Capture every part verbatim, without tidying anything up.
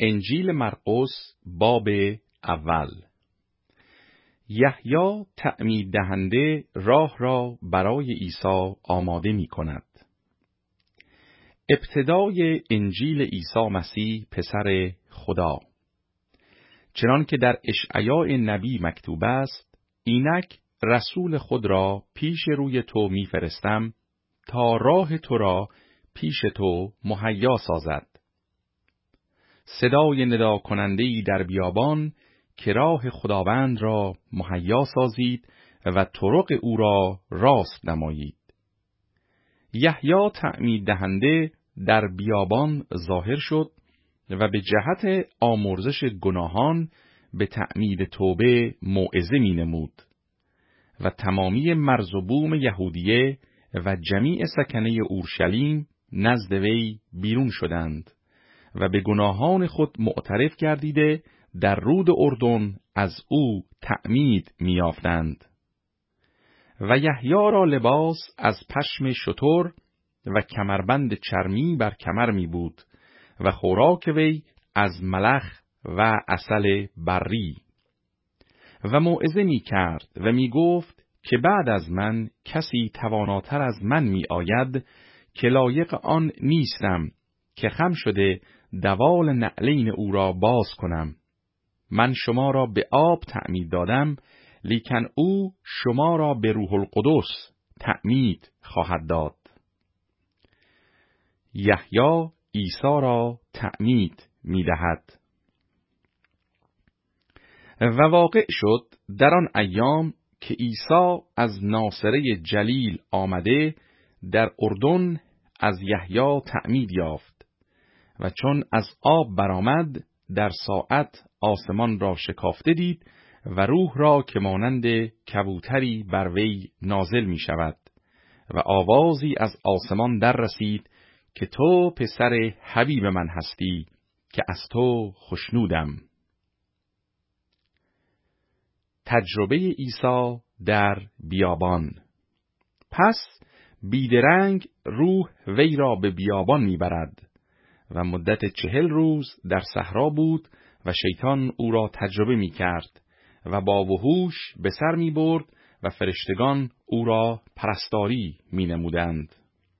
انجیل مرقس باب اول. یحیی تعمید دهنده راه را برای عیسی آماده می کند. ابتدای انجیل عیسی مسیح پسر خدا. چنان که در اشعیاء نبی مکتوب است، اینک رسول خود را پیش روی تو می فرستم تا راه تو را پیش تو مهیا سازد. صدای ندا کننده‌ای در بیابان که راه خداوند را مهیا سازید و طرق او را راست نمایید. یحیی تعمید دهنده در بیابان ظاهر شد و به جهت آمرزش گناهان به تعمید توبه موعظه می نمود و تمامی مرز و بوم یهودیه و جمیع سکنه اورشلیم نزد وی بیرون شدند و به گناهان خود معترف گردیده در رود اردن از او تعمید می‌یافتند. و یحیی را لباس از پشم شتر و کمربند چرمی بر کمر می بود و خوراک وی از ملخ و عسل بری. و موعظه می کرد و می گفت که بعد از من کسی تواناتر از من می آید که لایق آن نیستم که خم شده دوال نعلین او را باز کنم. من شما را به آب تعمید دادم، لیکن او شما را به روح القدس تعمید خواهد داد. یحیی عیسی را تعمید می دهد. و واقع شد در آن ایام که عیسی از ناصره جلیل آمده در اردن از یحیی تعمید یافت و چون از آب برآمد در ساعت آسمان را شکافته دید و روح را که مانند کبوتری بر وی نازل می شود و آوازی از آسمان در رسید که تو پسر حبیب من هستی که از تو خوشنودم. تجربه عیسی در بیابان. پس بیدرنگ روح وی را به بیابان میبرد و مدت چهل روز در صحرا بود و شیطان او را تجربه می کرد و با وحوش به سر می برد و فرشتگان او را پرستاری می نمودند.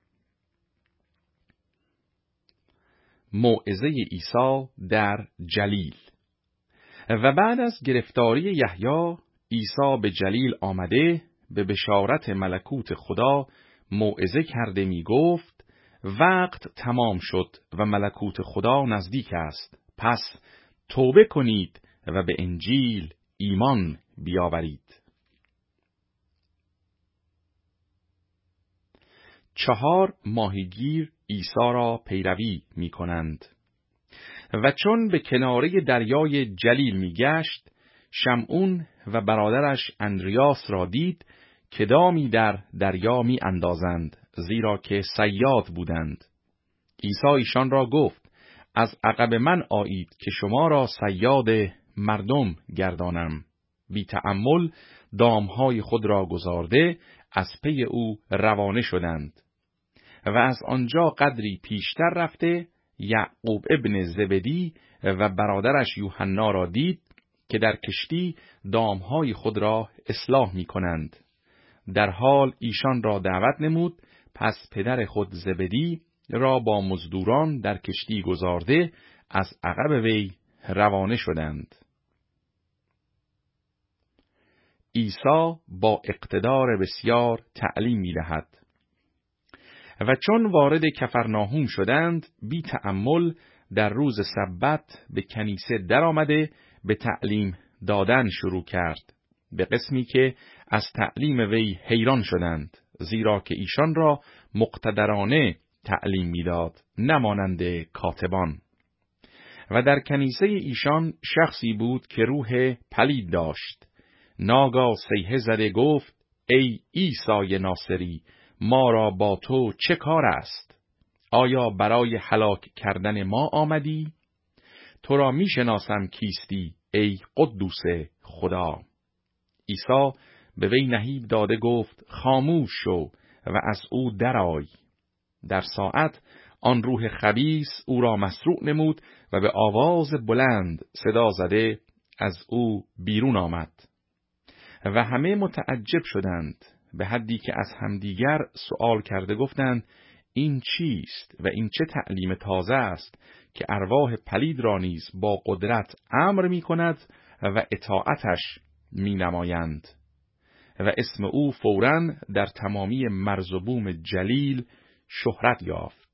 موعظه عیسی در جلیل. و بعد از گرفتاری یحیی، عیسی به جلیل آمده به بشارت ملکوت خدا موعظه کرده می گفت وقت تمام شد و ملکوت خدا نزدیک است، پس توبه کنید و به انجیل ایمان بیاورید. چهار ماهیگیر عیسی را پیروی می کنند. و چون به کناره دریای جلیل می گشت، شمعون و برادرش اندریاس را دید که دامی در دریا می اندازند، زیرا که صیاد بودند. عیسی ایشان را گفت از عقب من آیید که شما را صیاد مردم گردانم. بی تأمل دامهای خود را گذارده از پی او روانه شدند. و از آنجا قدری پیشتر رفته یعقوب ابن زبدی و برادرش یوحنا را دید که در کشتی دامهای خود را اصلاح می کنند. در حال ایشان را دعوت نمود، پس پدر خود زبدی را با مزدوران در کشتی گذارده از عقب وی روانه شدند. عیسی با اقتدار بسیار تعلیم می دهد. و چون وارد کفرناهوم شدند، بی تأمل در روز سبت به کنیسه در آمده به تعلیم دادن شروع کرد، به قسمی که از تعلیم وی حیران شدند، زیرا که ایشان را مقتدرانه تعلیم میداد، نمانند کاتبان. و در کنیسه ایشان شخصی بود که روح پلید داشت. ناگاه صیحه زده گفت ای عیسی ناصری، ما را با تو چه کار است؟ آیا برای هلاک کردن ما آمدی؟ تو را می شناسم کیستی ای قدوس خدا. عیسی به وی نهیب داده گفت خاموش شو و از او درآی. در ساعت آن روح خبیث او را مسروع نمود و به آواز بلند صدا زده از او بیرون آمد. و همه متعجب شدند، به حدی که از همدیگر سؤال کرده گفتند این چیست و این چه تعلیم تازه است که ارواح پلید را نیز با قدرت امر می کند و اطاعتش می نمایند. و اسم او فوراً در تمامی مرز و بوم جلیل شهرت یافت.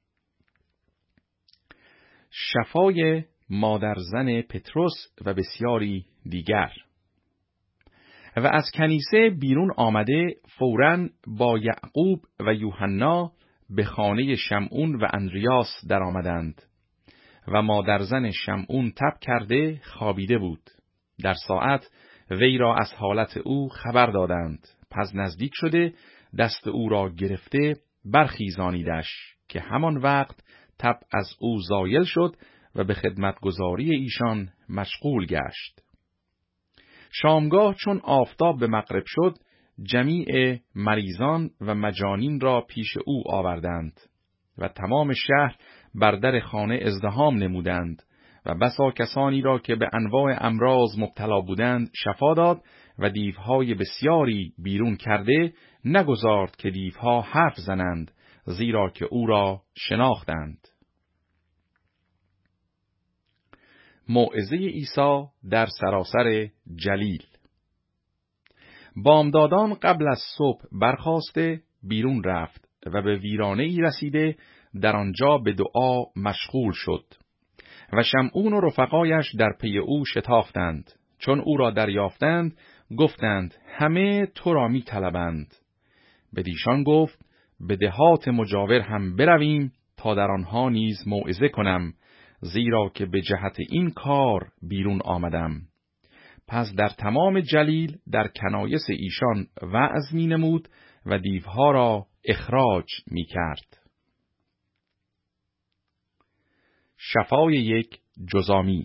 شفای مادرزن پتروس و بسیاری دیگر. و از کنیسه بیرون آمده فوراً با یعقوب و یوحنا به خانه شمعون و اندریاس در آمدند و مادرزن شمعون تب کرده خوابیده بود. در ساعت وی را از حالت او خبر دادند. پس نزدیک شده دست او را گرفته برخیزانیدش که همان وقت تب از او زایل شد و به خدمتگزاری ایشان مشغول گشت. شامگاه چون آفتاب به مغرب شد جمیع مریضان و مجانین را پیش او آوردند و تمام شهر بر در خانه ازدحام نمودند و بسا کسانی را که به انواع امراض مبتلا بودند شفا داد و دیوهای بسیاری بیرون کرده نگذارد که دیوها حرف زنند، زیرا که او را شناختند. موعظه عیسی در سراسر جلیل. بامدادان قبل از صبح برخاسته بیرون رفت و به ویرانه ای رسیده در آنجا به دعا مشغول شد و شمعون و رفقایش در پی او شتافتند. چون او را دریافتند گفتند همه تو را می طلبند. بدیشان گفت به دهات مجاور هم برویم تا در آنها نیز موعظه کنم، زیرا که به جهت این کار بیرون آمدم. پس در تمام جلیل در کنایس ایشان وعظ می نمود و دیوها را اخراج می کرد. شفای یک جزامی.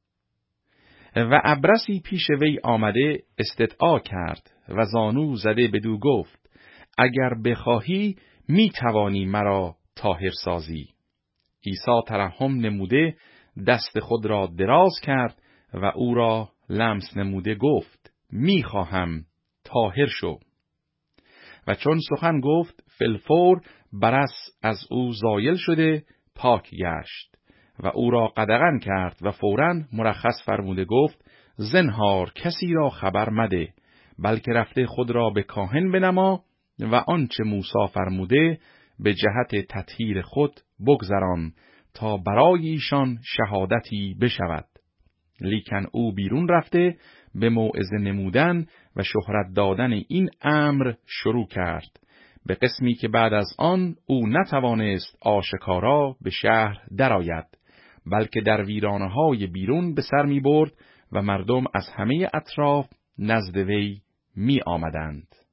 و ابرسی پیش وی آمده استدعا کرد و زانو زده بدو گفت اگر بخواهی می توانی مرا طاهر سازی. عیسی ترحم نموده دست خود را دراز کرد و او را لمس نموده گفت می خواهم طاهر شو. و چون سخن گفت فی‌الفور برص از او زایل شده پاک گشت و او را قدغن کرد و فوراً مرخص فرموده گفت زنهار کسی را خبر مده، بلکه رفته خود را به کاهن بنما و آنچه موسی فرموده به جهت تطهیر خود بگذران تا برای ایشان شهادتی بشود. لیکن او بیرون رفته به موعظه نمودن و شهرت دادن این امر شروع کرد، به قسمی که بعد از آن او نتوانست آشکارا به شهر درآید، بلکه در ویرانه‌های بیرون به سر می برد و مردم از همه اطراف نزد وی می آمدند.